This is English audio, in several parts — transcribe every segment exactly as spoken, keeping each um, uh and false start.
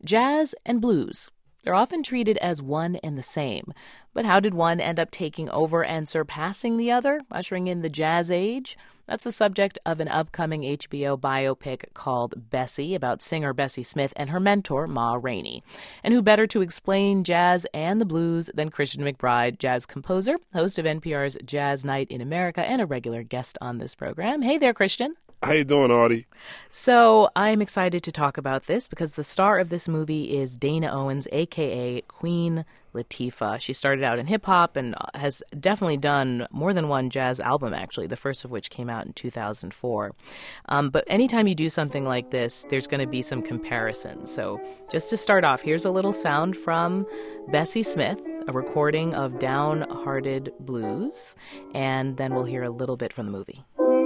Jazz and blues. They're often treated as one and the same. But how did one end up taking over and surpassing the other, ushering in the jazz age? That's the subject of an upcoming H B O biopic called Bessie, about singer Bessie Smith and her mentor, Ma Rainey. And who better to explain jazz and the blues than Christian McBride, jazz composer, host of N P R's Jazz Night in America, and a regular guest on this program. Hey there, Christian. How you doing, Audie? So I'm excited to talk about this because the star of this movie is Dana Owens, a k a. Queen Latifah. She started out in hip-hop and has definitely done more than one jazz album, actually, the first of which came out in two thousand four. Um, but anytime you do something like this, there's going to be some comparisons. So just to start off, here's a little sound from Bessie Smith, a recording of Downhearted Blues, and then we'll hear a little bit from the movie.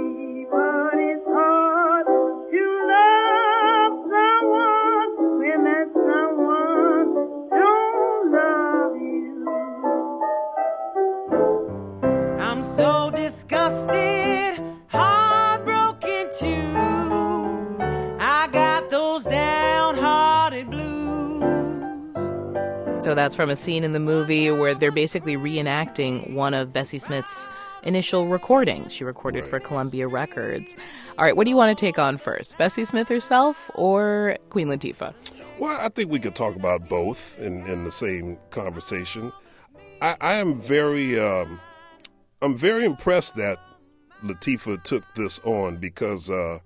So disgusted, heartbroken too. I got those downhearted blues. So that's from a scene in the movie where they're basically reenacting one of Bessie Smith's initial recordings. She recorded Right. for Columbia Records. All right, what do you want to take on first? Bessie Smith herself or Queen Latifah? Well, I think we could talk about both in, in the same conversation. I, I am very... Um, I'm very impressed that Latifah took this on because uh,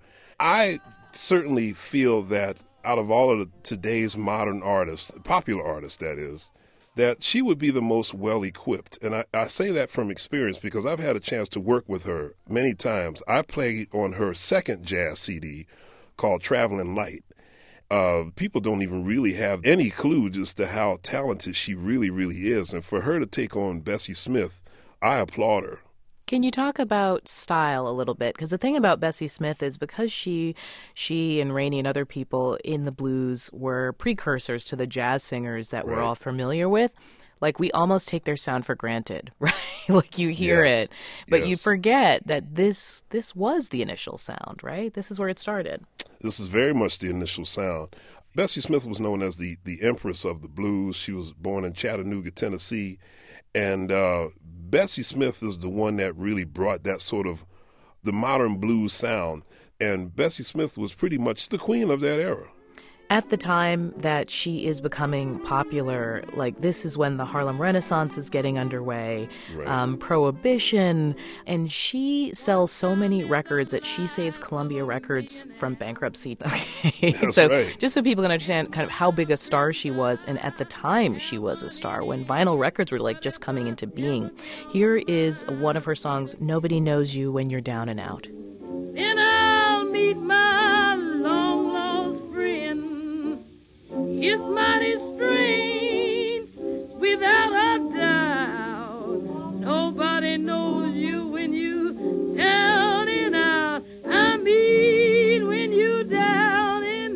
I certainly feel that out of all of the, today's modern artists, popular artists that is, that she would be the most well-equipped. And I, I say that from experience because I've had a chance to work with her many times. I played on her second jazz C D called Traveling Light. Uh, people don't even really have any clue as to how talented she really, really is. And for her to take on Bessie Smith, I applaud her. Can you talk about style a little bit? Because the thing about Bessie Smith is because she she and Rainey and other people in the blues were precursors to the jazz singers that Right. we're all familiar with, like we almost take their sound for granted, right? Like you hear Yes. it, but you Yes. forget that this this was the initial sound, right? This is where it started. This is very much the initial sound. Bessie Smith was known as the, the Empress of the Blues. She was born in Chattanooga, Tennessee. And uh, Bessie Smith is the one that really brought that sort of the modern blues sound. And Bessie Smith was pretty much the queen of that era. At the time that she is becoming popular, like this is when the Harlem Renaissance is getting underway, Right. um, Prohibition, and she sells so many records that she saves Columbia Records from bankruptcy. Okay, That's so right. just so people can understand kind of how big a star she was, and at the time she was a star when vinyl records were like just coming into being. Here is one of her songs, "Nobody Knows You When You're Down and Out." Then I'll meet my long lost friend. It's mighty strange, without a doubt. Nobody knows you when you down and out. I mean when you down and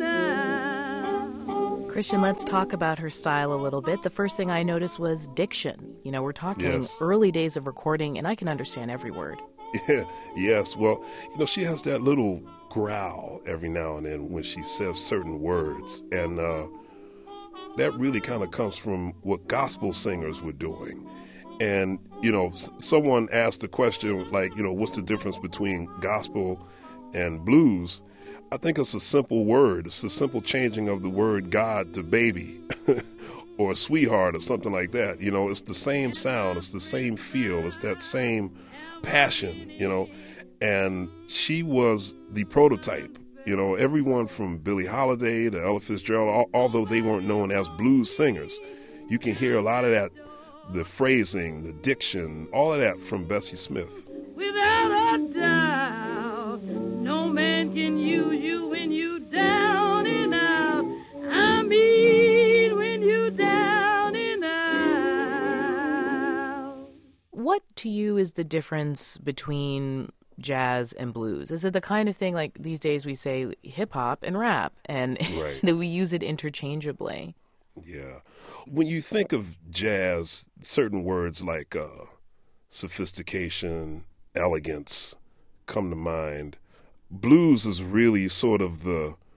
out. Christian, let's talk about her style a little bit. The first thing I noticed was diction. You know, we're talking Yes. early days of recording, and I can understand every word. Yeah, yes. Well, you know, she has that little growl every now and then when she says certain words. And uh, that really kind of comes from what gospel singers were doing. And, you know, s- someone asked the question, like, you know, what's the difference between gospel and blues? I think it's a simple word. It's a simple changing of the word God to baby or sweetheart or something like that. You know, it's the same sound. It's the same feel. It's that same passion, you know. And she was the prototype. You know, everyone from Billie Holiday to Ella Fitzgerald, al- although they weren't known as blues singers, you can hear a lot of that, the phrasing, the diction, all of that from Bessie Smith. Without a doubt, no man can use you when you down and out. I mean when you down and out. What to you is the difference between jazz and blues? Is it the kind of thing like these days we say hip hop and rap and Right. that we use it interchangeably? Yeah. When you think of jazz, certain words like uh, sophistication, elegance come to mind. Blues is really sort of the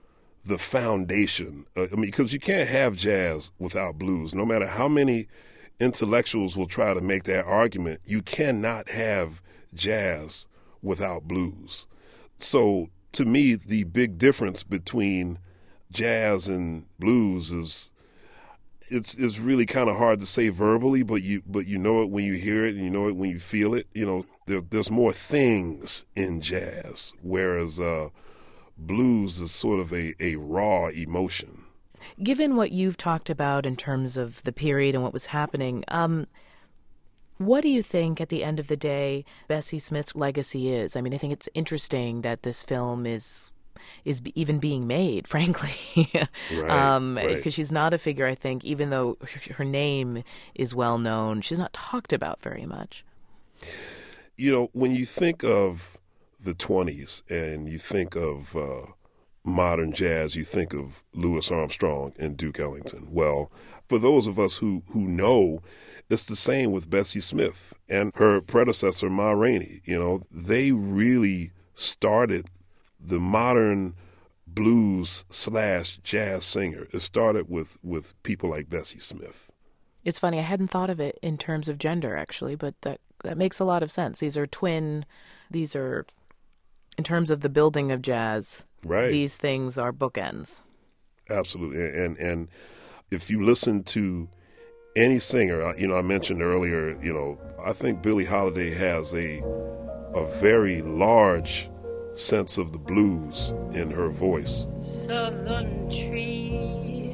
the foundation. Uh, I mean, because you can't have jazz without blues. No matter how many intellectuals will try to make that argument, you cannot have jazz without blues. So to me, the big difference between jazz and blues is it's it's really kind of hard to say verbally, but you but you know it when you hear it, and you know it when you feel it. You know, there, there's more things in jazz, whereas uh, blues is sort of a, a raw emotion. Given what you've talked about in terms of the period and what was happening, um, what do you think at the end of the day Bessie Smith's legacy is? I mean, I think it's interesting that this film is is even being made, frankly, right, um, right. because she's not a figure, I think, even though her name is well known, she's not talked about very much. You know, when you think of the twenties and you think of uh, modern jazz, you think of Louis Armstrong and Duke Ellington. Well, for those of us who, who know, it's the same with Bessie Smith and her predecessor, Ma Rainey. You know, they really started the modern blues slash jazz singer. It started with, with people like Bessie Smith. It's funny, I hadn't thought of it in terms of gender, actually, but that, that makes a lot of sense. These are twin, these are, in terms of the building of jazz, right. These things are bookends. Absolutely. And, and if you listen to any singer, you know, I mentioned earlier, you know, I think Billie Holiday has a a very large sense of the blues in her voice. Southern trees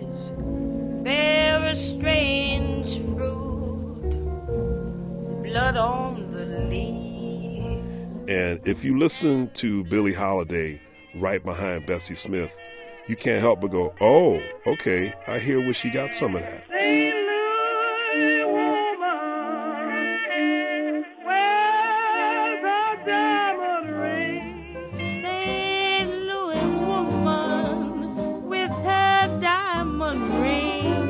bear a strange fruit, blood on the leaves. And if you listen to Billie Holiday right behind Bessie Smith, you can't help but go, oh, okay, I hear where she got some of that. Saint Louis woman, where's the diamond ring? Saint Louis woman with her diamond ring.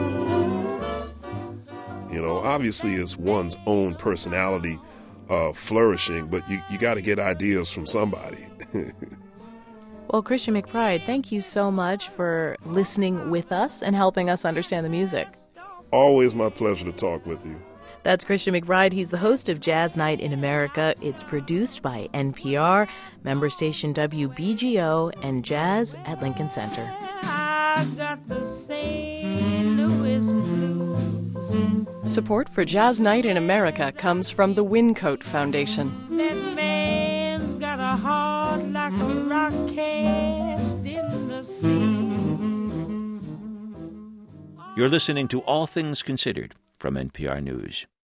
You know, obviously it's one's own personality uh, flourishing, but you, you got to get ideas from somebody. Well, Christian McBride, thank you so much for listening with us and helping us understand the music. Always my pleasure to talk with you. That's Christian McBride. He's the host of Jazz Night in America. It's produced by N P R, member station W B G O, and Jazz at Lincoln Center. I got the Saint Louis blues. Support for Jazz Night in America comes from the Wincoat Foundation. That man's got a heart like a rock cast in the sea. You're listening to All Things Considered from N P R News.